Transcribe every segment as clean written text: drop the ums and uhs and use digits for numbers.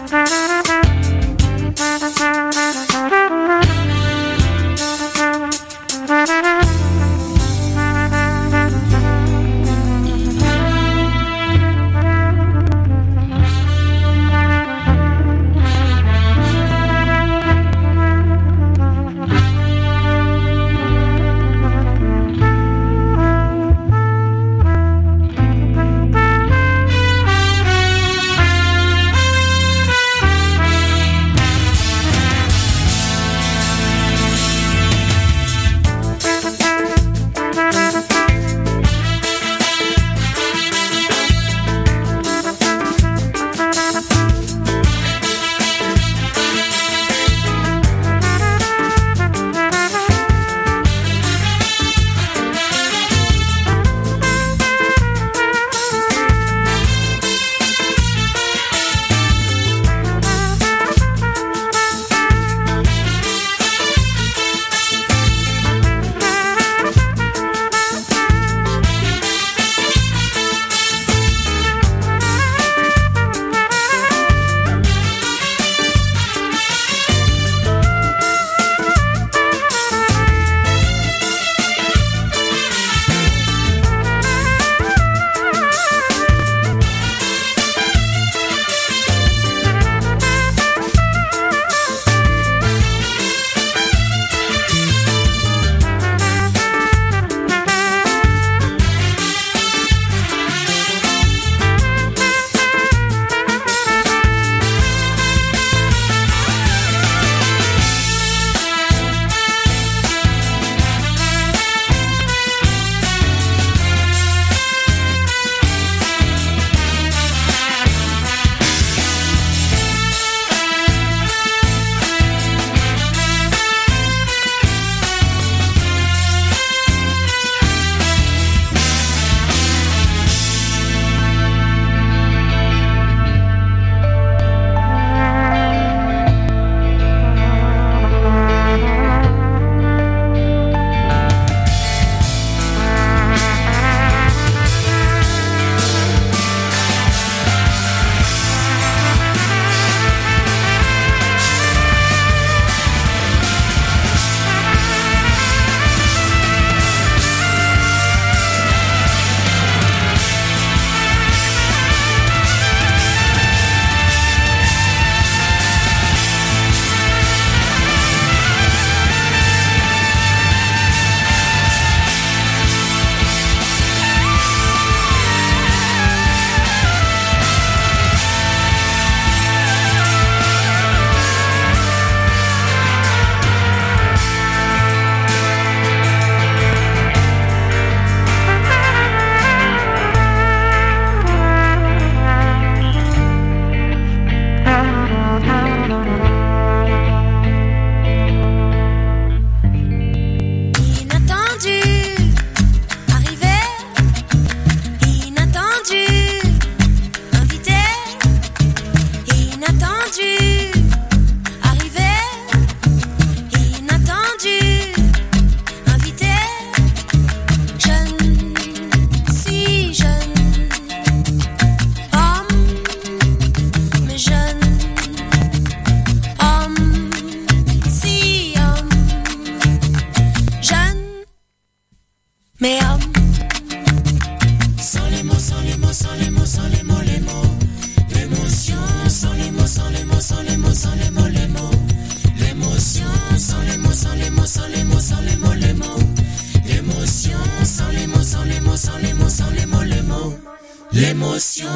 L'émotion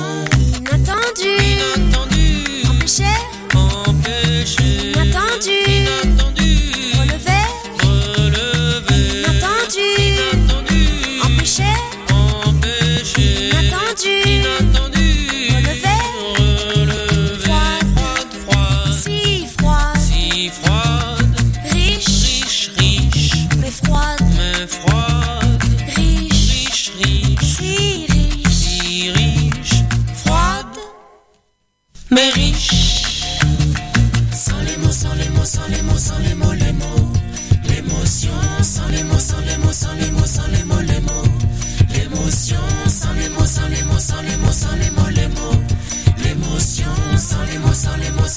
inattendue, empêcher, inattendu, relever, inattendu, empêcher, inattendu, relever, froide, si froide, riche, mais froide, riche, si riche, froide, mais riche. Sans les mots, sans les mots, sans les mots, sans les mots, les mots. L'émotion, sans les mots, sans les mots, sans les mots, sans les mots, les mots. L'émotion, sans les mots, sans les mots, sans les mots, sans les mots, les mots. L'émotion, sans les mots, sans les mots,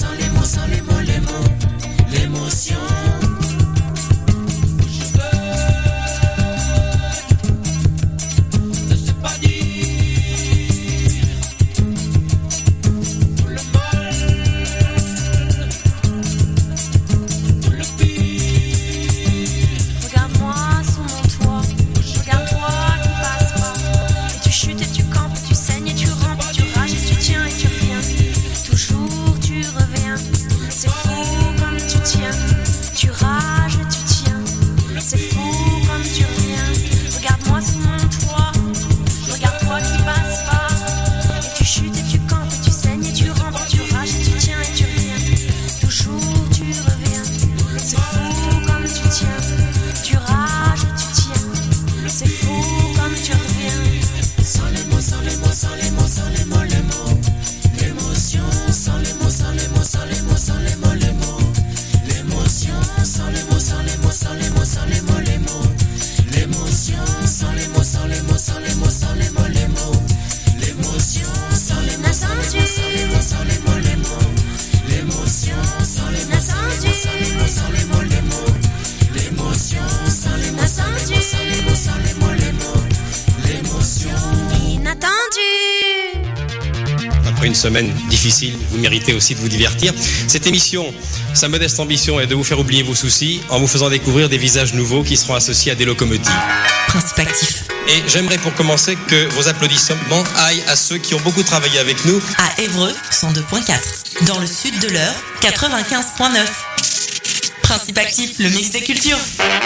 semaine difficile, vous méritez aussi de vous divertir. Cette émission, sa modeste ambition est de vous faire oublier vos soucis en vous faisant découvrir des visages nouveaux qui seront associés à des locomotives. Principe actif. Et j'aimerais pour commencer que vos applaudissements aillent à ceux qui ont beaucoup travaillé avec nous. À Évreux, 102.4. Dans le sud de l'Eure, 95.9. Principe actif, le mix des cultures.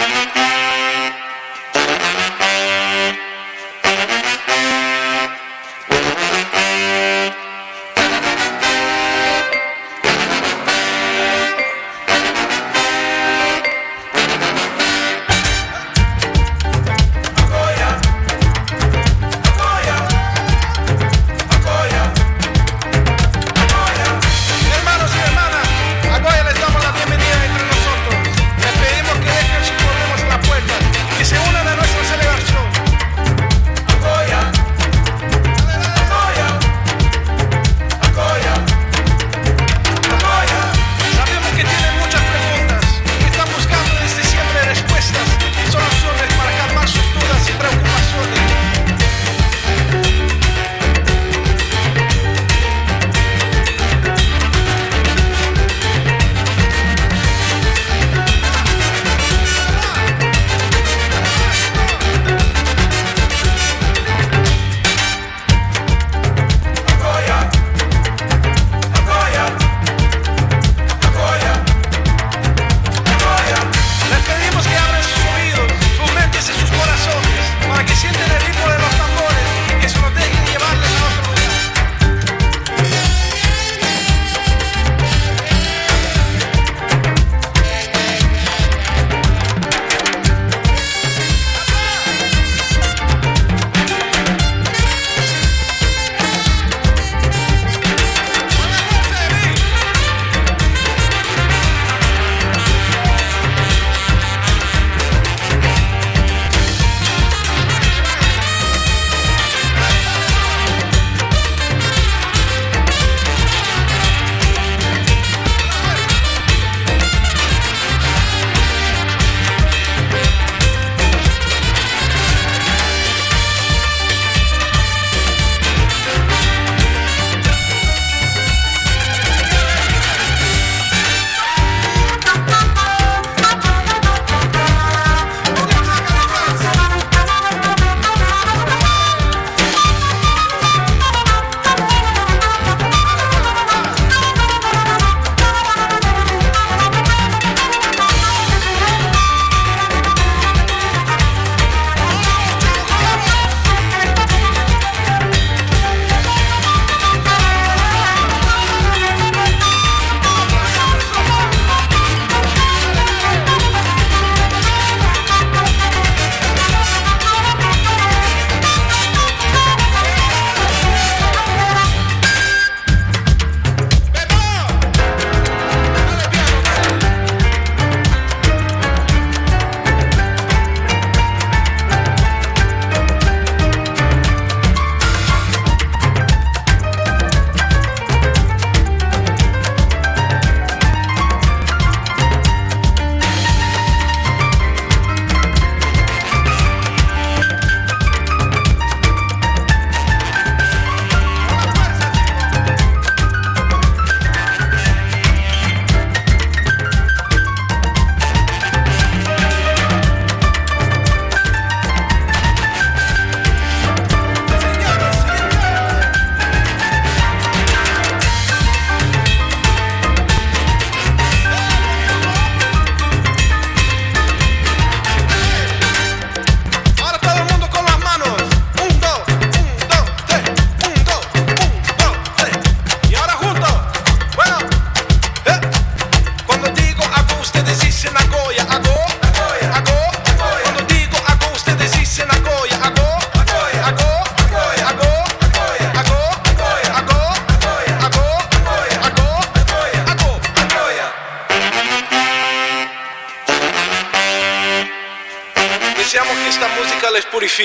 Deseamos que esta música les purifique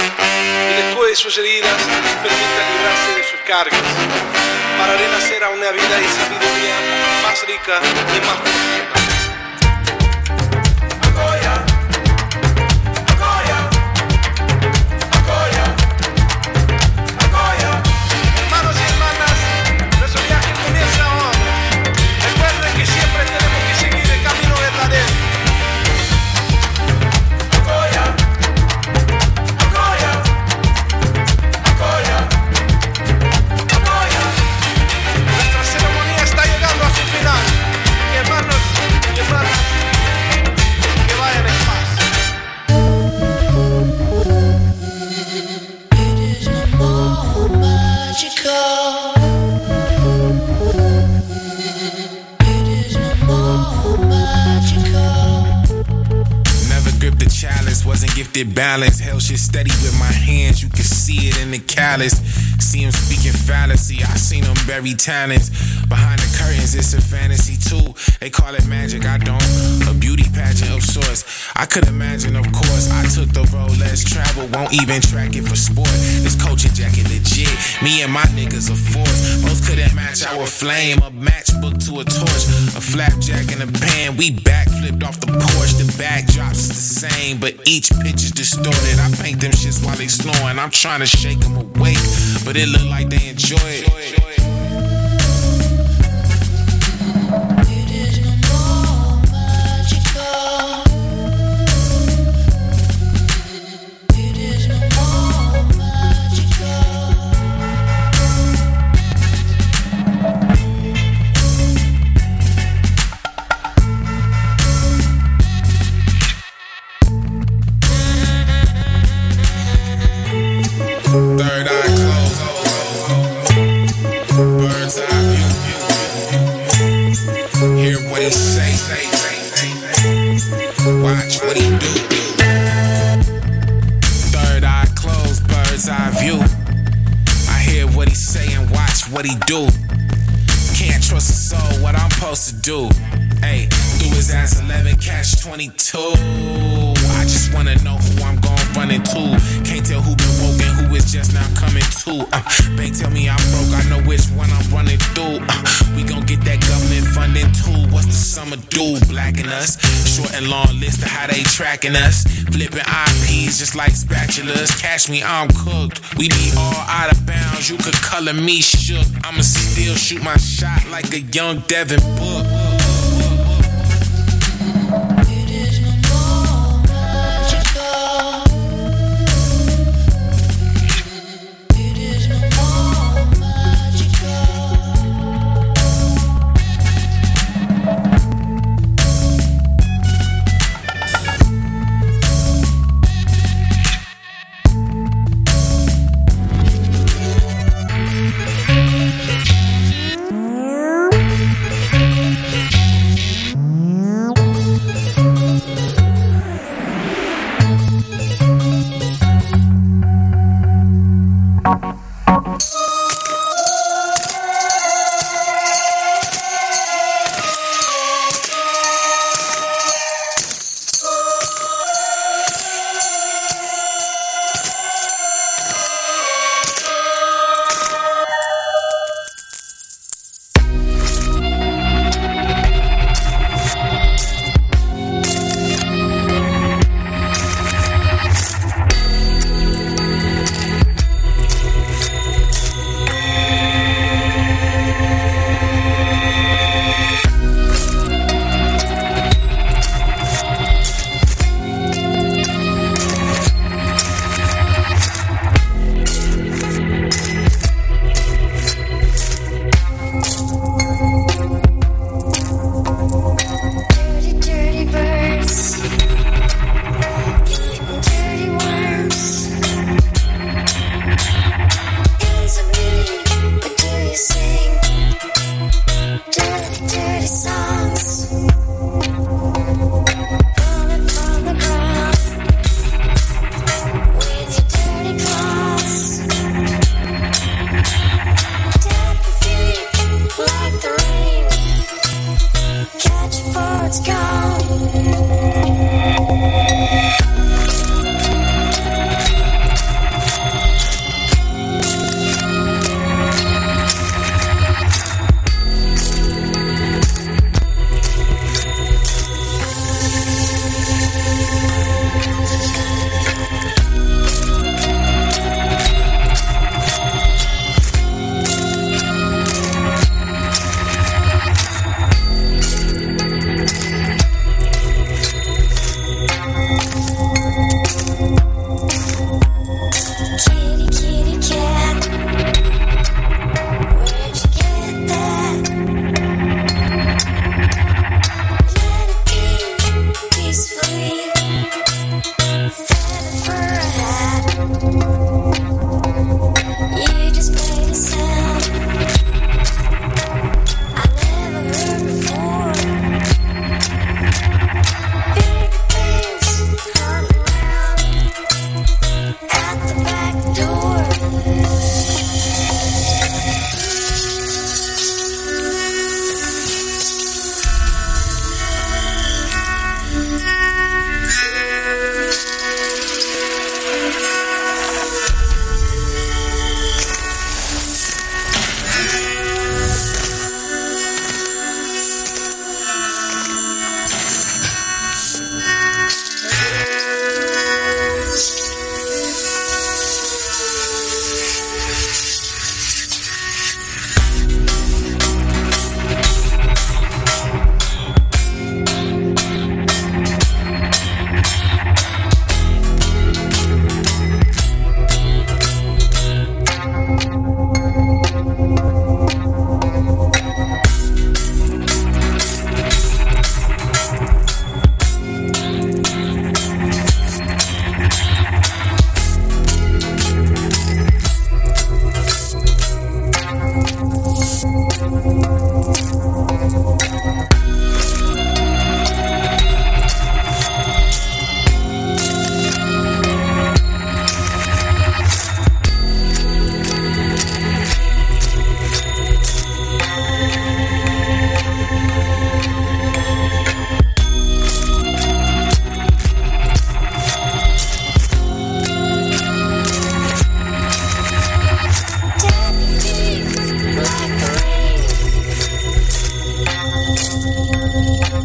y les cure sus heridas y les permita librarse de sus cargas para renacer a una vida y sabiduría más rica y más profunda. Hermanos y hermanas, it balanced. Held shit steady with my hands, you can see it in the callus. See him speaking fallacy, I seen him bury talents. Behind the curtains, it's a fantasy too. They call it magic, I don't. A beauty pageant of sorts. I could imagine, of course, I took the road less traveled. Won't even track it for sport. This coaching jacket legit. Me and my niggas a force. Most couldn't match our flame. A matchbook to a torch. A flapjack in a pan. We backflipped off the porch. The backdrops is the same, but each pitch is distorted. I paint them shits while they snoring. I'm trying to shake them awake, but it look like they enjoy it. Third eye closed, bird's eye view. Hear what he say, watch what he do. Third eye closed, bird's eye view. I hear what he say and watch what he do. Can't trust a soul, what I'm supposed to do. Hey, through his ass 11, catch 22. I just wanna know who I'm gon' run into. Can't tell who been woke and who is just now coming to. Bank tell me I'm broke, I know which one I'm running through. We gon' get that government funding too. What's the summer do? Blacking us. Short and long list of how they tracking us. Flipping IPs just like spatulas. Catch me, I'm cooked. We be all out of bounds. You could color me shook. I'ma still shoot my shot like a young Devin Book.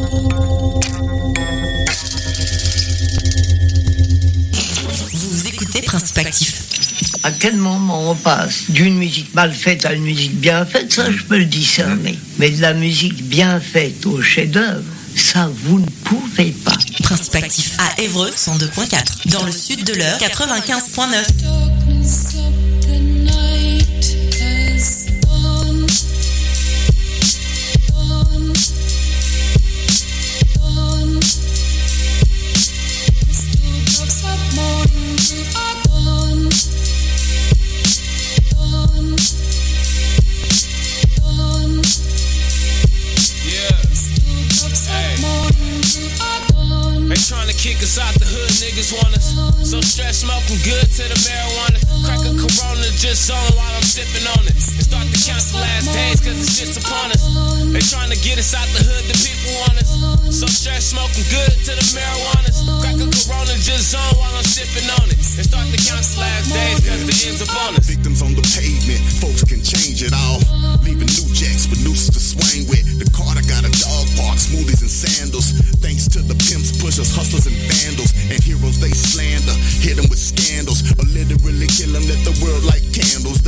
Vous écoutez Principe Actif. À quel moment on passe d'une musique mal faite à une musique bien faite, ça je peux le discerner. Mais de la musique bien faite au chef-d'œuvre, ça vous ne pouvez pas. Principe Actif à Évreux 102.4. Dans le sud de l'Eure 95.9. Kick us out the hood, niggas want us. So stress smoking good to the marijuana. Crack a Corona just on while I'm sipping on it. And start to count the last days cause it's just upon us. They trying to get us out the hood, the people want us. So stress smoking good to the marijuana. Crack a Corona just on while I'm sipping on it. And start to count the last days cause the end's upon us. Victims on the pavement, folks can change it all. Leaving new jacks with nooses to swing with. The Carter got a dog park, smoothies and sandals. Thanks to the pimps, pushers, hustlers and vandals. And heroes they slander, hit them with scandals. Or literally kill them, let the world light candles.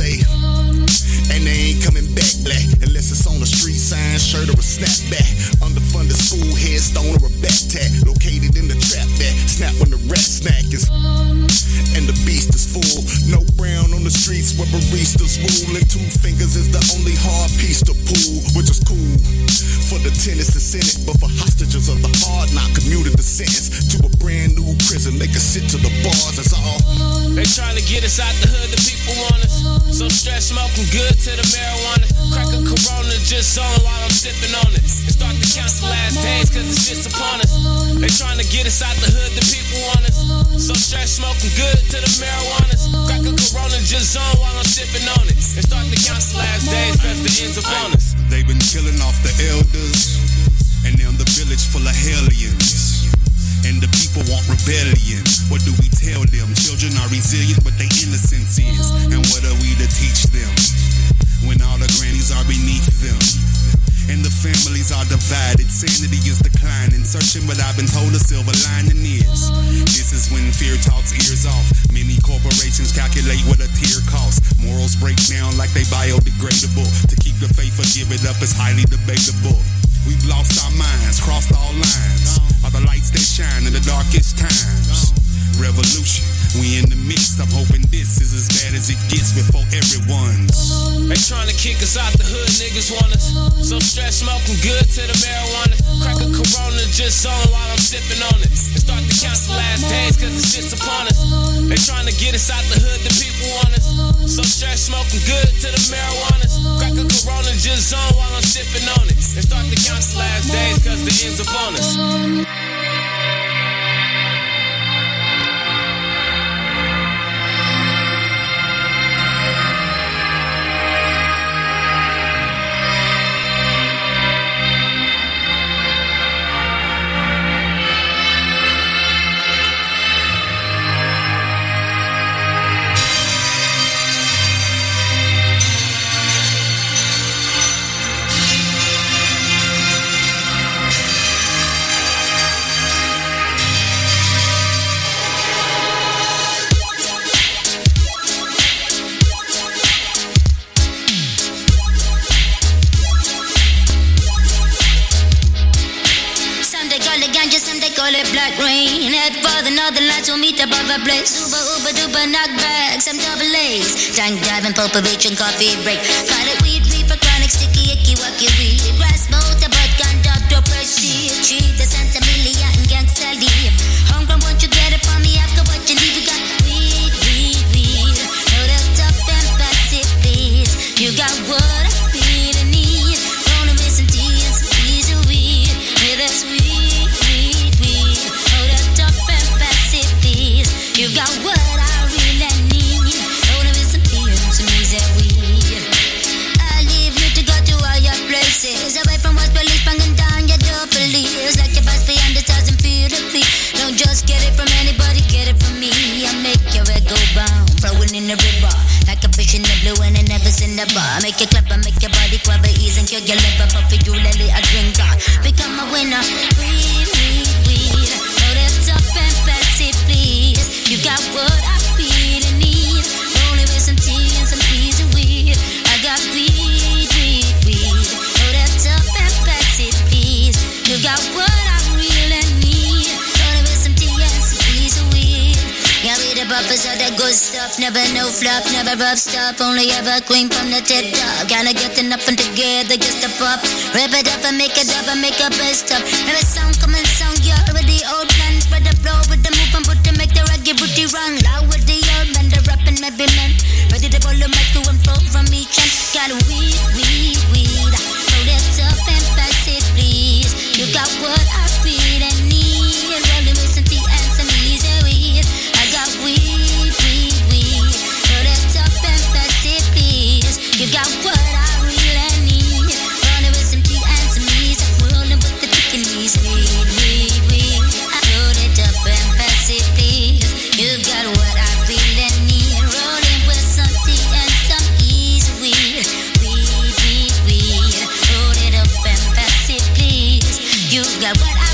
And they ain't coming back black unless it's on a street sign, shirt or a snapback. Underfunded school headstone or a back tat. Located in the trap that snap when the rat snack is. And the beast is full. No brown on the streets where baristas rule. And 2 fingers is the only hard piece to pull, which is cool for the tenants and senate. But for hostages of the hard knock, commuted the sentence to a brand new prison. They can sit to the bars, that's all. They trying to get us out the hood, the people want us. So stress smoking good to the marijuana. Crack a Corona just on while I'm sipping on it. And start to count the last days cause the shit's upon us. They trying to get us out the hood, the people want us. So stress smoking good to the marijuana. Crack a Corona just on while I'm sipping on it. And start to count the last days cause the end's upon us. They've been killing off the elders. And now the village full of hellions. And the people want rebellion. What do we tell them? Children are resilient, but their innocence is. And what are we to teach them? When all the grannies are beneath them. And the families are divided. Sanity is declining. Searching what I've been told a silver lining is. This is when fear talks ears off. Many corporations calculate what a tear costs. Morals break down like they biodegradable. To keep the faith or give it up is highly debatable. We've lost our minds, crossed all lines. Are the lights that shine in the darkest times. Revolution, we in the midst. I'm hoping this is as bad as it gets before everyone's. They trying to kick us out the hood, niggas want us. So stress smoking good to the marijuana. Crack a Corona just on while I'm sipping on it. And start to count the last days cause the shit's upon us. They trying to get us out the hood, the people want us. So stress smoking good to the marijuana. Crack a Corona just on while I'm sipping on it. And start to count the last days cause the end's upon us. Black rain, head for the northern lights, we'll meet above a blaze. Uber, duper, knockbacks, I'm double A's. Tank driving, Popovich and coffee break. Call it weed, for chronic, sticky, icky, wacky weed. Grass, motor, but gun, doctor, prestige. Treat the Santa Milia and gangsta leave. Homegrown, won't you get it from me after what you leave? You got weed. No, that's up and passive fees. You got what I really need. Gonna miss some tea and some piece of weed. With us, you got what I really need. Gonna be some beer, some easy weed. I leave you to go to all your places. Always all that good stuff, never no fluff, never rough stuff. Only ever queen from the tip top. Kinda getting up and together just to pop. Rip it up and make it up and make a best up. Every song coming song, you already old plan. Spread the flow with the move and put to make the reggae booty run. Loud with the old man, the rapping maybe man. Ready to pull the mic to and flow from each end. Got weed. Hold it up and pass it, please. You got what I feel and need. Rolling with some tea and some easy weed. I got weed. Hold it up and pass it, please. You got what I really need. Rolling with some tea and some easy. Rolling with the chicken knees. Weed. Hold it up and pass it, please. You got what I really need. Rolling with some tea and some easy weed. Hold it up and pass it, please. You got what I